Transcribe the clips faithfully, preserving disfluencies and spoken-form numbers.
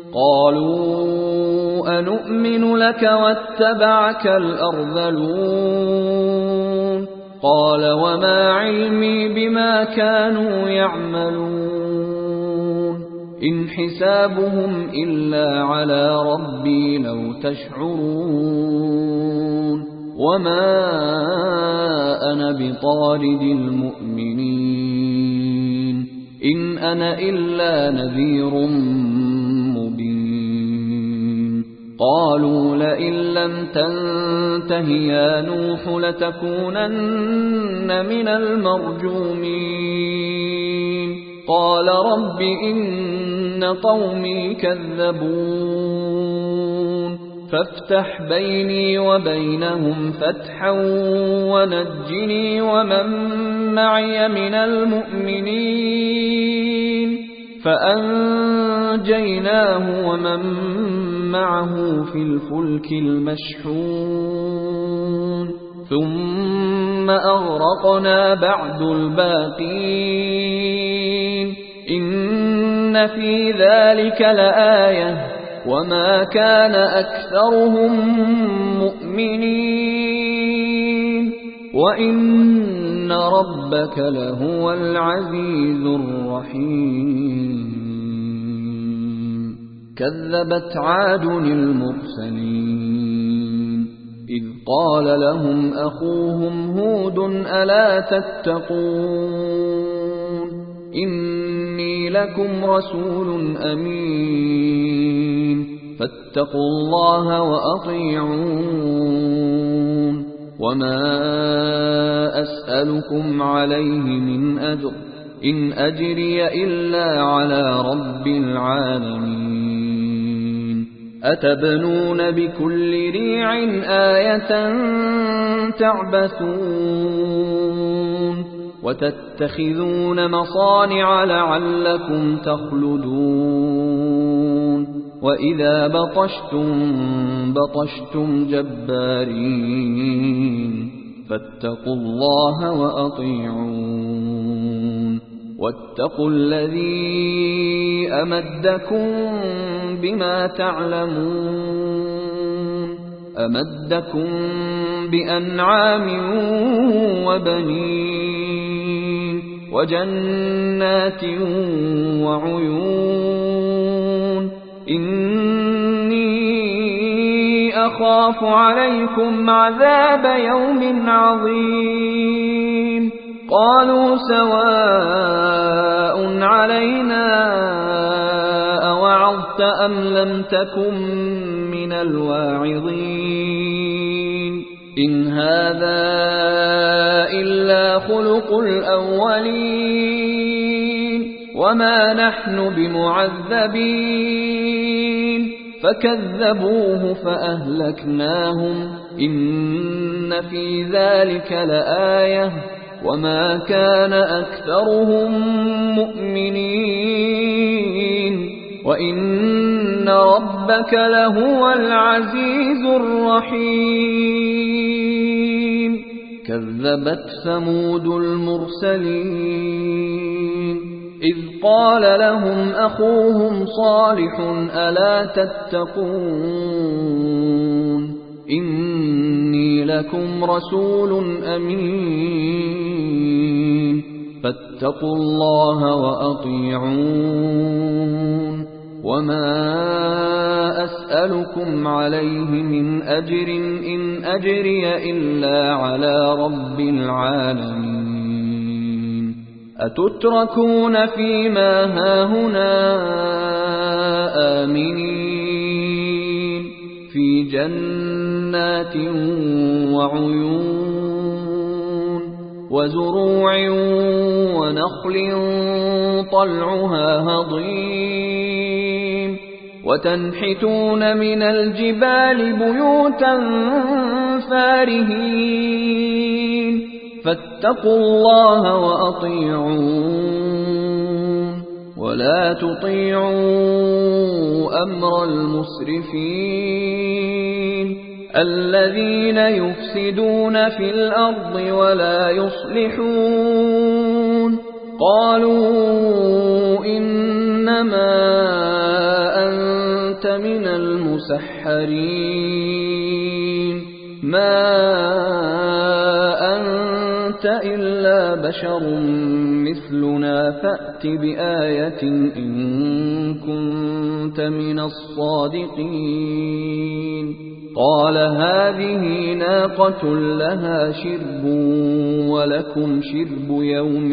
قالوا أنؤمن لك واتبعك الأرذلون قال وما علمي بما كانوا يعملون إن حسابهم إلا على ربي لو تشعرون وما أنا بطارد المؤمنين إن أنا إلا نذير مبين قالوا لئن لم تنته يا نوح لتكونن من المرجومين قال رب إن قومي كذبون فافتح بيني وبينهم فتحا ونجني ومن معي من المؤمنين فأنجيناه ومن معه في الفلك المشحون ثم أغرقنا بعد الباقين إن في ذلك لآية وما كان أكثرهم مؤمنين وإن ربك لهو العزيز الرحيم كذبت عاد المرسلين إذ قال لهم أخوهم هود ألا تتقون إني لكم رسول أمين فاتقوا الله وأطيعون وما أسألكم عليه من أجر إن أجري إلا على رب العالمين أتبنون بكل ريع آية تعبثون وتتخذون مصانع لعلكم تخلدون وإذا بطشتم بطشتم جبارين فاتقوا الله وأطيعون واتقوا الذي أمدكم بما تعلمون أمدكم بأنعام وبنين وجنات وعيون إني أخاف عليكم عذاب يوم عظيم قالوا سواء علينا أوعظت أم لم تكن من الواعظين إن هذا إلا خلق الأولين وما نحن بمعذبين فكذبوه فأهلكناهم إن في ذلك لآية وما كان أكثرهم مؤمنين وإن ربك لهو العزيز الرحيم كذبت ثمود المرسلين إذ قال لهم أخوهم صالح ألا تتقون إني لكم رسول أمين فاتقوا الله وأطيعون وما أسألكم عليه من أجر إن أجري إلا على رب العالمين أتتركون فيما هاهنا آمنين في جنات وعيون وزروع ونخل طلعها هضيم وتنحتون من الجبال بيوتا فارهين فاتقوا الله وأطيعون ولا تطيعوا أمر المسرفين الذين يفسدون في الأرض ولا يصلحون قالوا إنما أنت كنت من المسحرين ما أنت إلا بشر مثلنا فأت بآية إن كنت من الصادقين قال هذه ناقة لها شرب ولكم شرب يوم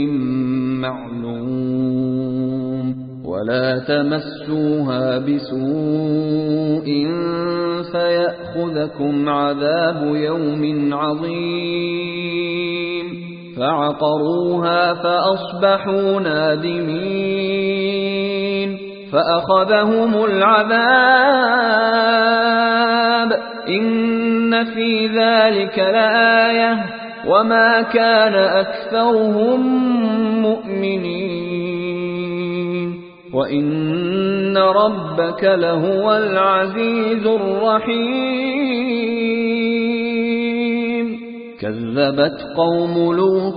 معلوم ولا تمسوها بسوء فيأخذكم عذاب يوم عظيم فعقروها فأصبحوا نادمين فأخذهم العذاب إن في ذلك لآية وما كان أكثرهم مؤمنين وإن ربك لهو العزيز الرحيم كذبت قوم لوط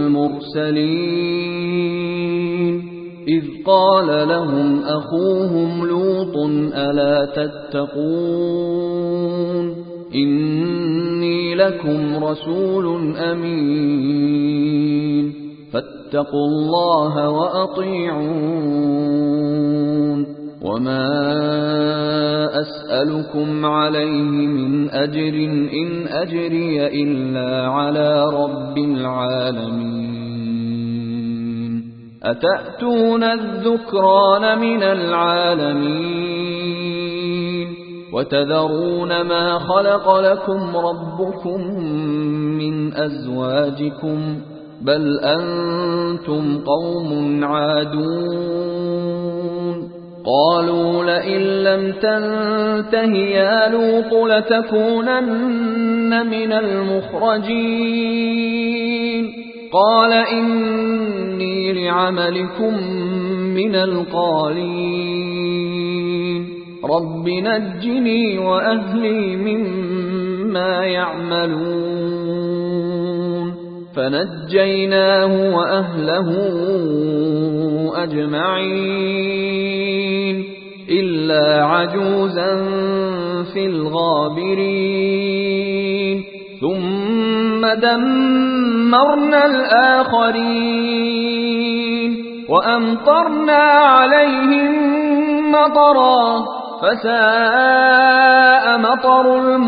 المرسلين إذ قال لهم أخوهم لوط ألا تتقون إني لكم رسول أمين فاتقوا الله وأطيعون وما أسألكم عليه من أجر إن أجري إلا على رب العالمين أتأتون الذكران من العالمين وتذرون ما خلق لكم ربكم من أزواجكم بل أنتم قوم عادون قالوا لئن لم تنته يا لوط لتكونن من المخرجين قال إني لعملكم من القالين رب نجني وأهلي مما يعملون فنجيناه وأهله أجمعين إلا عجوزا في الغابرين ثم دمرنا الآخرين وأمطرنا عليهم مطرا فساء مطر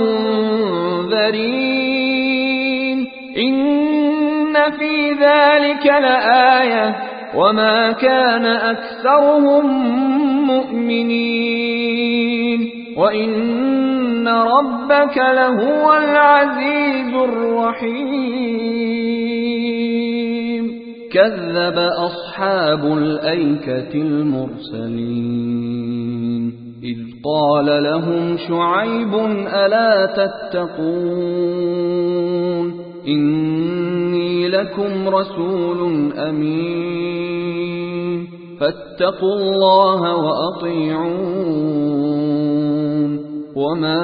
المنذرين إن في ذلك لآية وما كان أكثرهم مؤمنين وإن ربك لهو العزيز الرحيم كذب أصحاب الأيكة المرسلين إذ قال لهم شعيب ألا تتقون إني لكم رسول أمين فاتقوا الله وأطيعون وما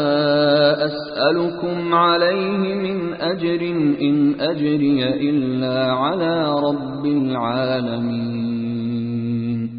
أسألكم عليه من أجر إن أجري إلا على رب العالمين